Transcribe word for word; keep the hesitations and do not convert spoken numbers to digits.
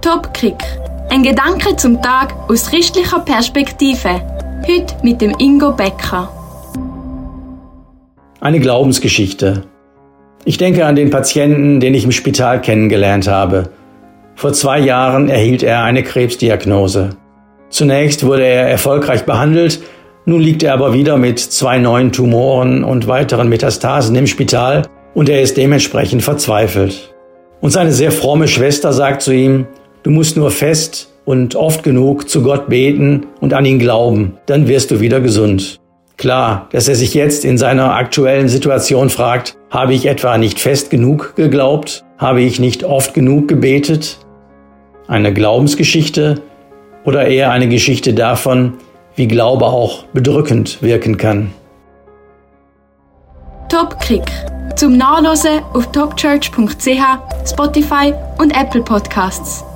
Top Kick. Ein Gedanke zum Tag aus christlicher Perspektive. Heute mit dem Ingo Becker. Eine Glaubensgeschichte. Ich denke an den Patienten, den ich im Spital kennengelernt habe. Vor zwei Jahren erhielt er eine Krebsdiagnose. Zunächst wurde er erfolgreich behandelt, nun liegt er aber wieder mit zwei neuen Tumoren und weiteren Metastasen im Spital und er ist dementsprechend verzweifelt. Und seine sehr fromme Schwester sagt zu ihm: Du musst nur fest und oft genug zu Gott beten und an ihn glauben, dann wirst du wieder gesund. Klar, dass er sich jetzt in seiner aktuellen Situation fragt: Habe ich etwa nicht fest genug geglaubt? Habe ich nicht oft genug gebetet? Eine Glaubensgeschichte oder eher eine Geschichte davon, wie Glaube auch bedrückend wirken kann. Top Kick. Zum Nachlesen auf topchurch punkt c h, Spotify und Apple Podcasts.